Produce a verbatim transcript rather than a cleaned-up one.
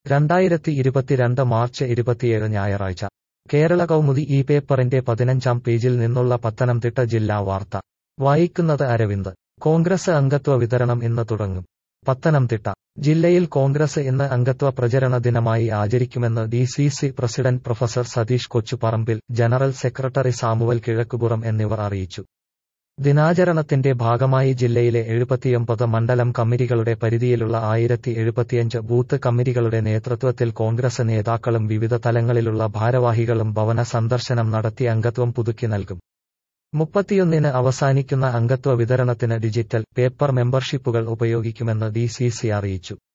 രണ്ടായിരത്തി ഇരുപത്തിരണ്ട് മാർച്ച് ഇരുപത്തിയേഴ് ഞായറാഴ്ച കേരള കൗമുദി ഈ പേപ്പറിന്റെ പതിനഞ്ചാം പേജിൽ നിന്നുള്ള പത്തനംതിട്ട ജില്ലാ വാർത്ത വായിക്കുന്നത് അരവിന്ദ്. കോൺഗ്രസ് അംഗത്വ വിതരണം ഇന്ന് തുടങ്ങും. പത്തനംതിട്ട ജില്ലയിൽ കോൺഗ്രസ് ഇന്ന് അംഗത്വ പ്രചരണ ദിനമായി ആചരിക്കുമെന്ന് D C C president professor Satheesh Kochuparambil, general secretary Samuel Kizhakkupuram എന്നിവർ അറിയിച്ചു. ദിനാചരണത്തിന്റെ ഭാഗമായി ജില്ലയിലെ എഴുപത്തിയൊമ്പത് മണ്ഡലം കമ്മിറ്റികളുടെ പരിധിയിലുള്ള ആയിരത്തി എഴുപത്തിയഞ്ച് ബൂത്ത് കമ്മിറ്റികളുടെ നേതൃത്വത്തിൽ കോൺഗ്രസ് നേതാക്കളും വിവിധ തലങ്ങളിലുള്ള ഭാരവാഹികളും ഭവന സന്ദർശനം നടത്തി അംഗത്വം പുതുക്കി നൽകും. മുപ്പത്തിയൊന്നിന് അവസാനിക്കുന്ന അംഗത്വ വിതരണത്തിന് ഡിജിറ്റൽ, പേപ്പർ മെമ്പർഷിപ്പുകൾ ഉപയോഗിക്കുമെന്ന് ഡി സി സി അറിയിച്ചു.